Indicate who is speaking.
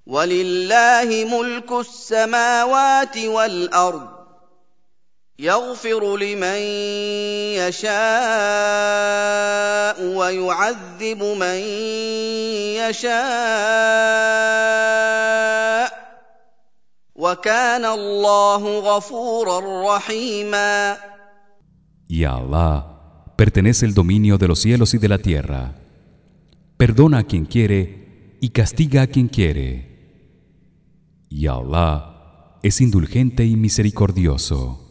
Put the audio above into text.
Speaker 1: وَلِلَّهِ مُلْكُ السَّمَاوَاتِ وَالْأَرْضِ يَغْفِرُ لِمَن يَشَاءُ وَيُعَذِّبُ مَن يَشَاءُ ۚ وَكَانَ اللَّهُ غَفُورًا رَّحِيمًا.
Speaker 2: Y a Allah pertenece el dominio de los cielos y de la tierra. Perdona a quien quiere y castiga a quien quiere. Y Allah es indulgente y misericordioso.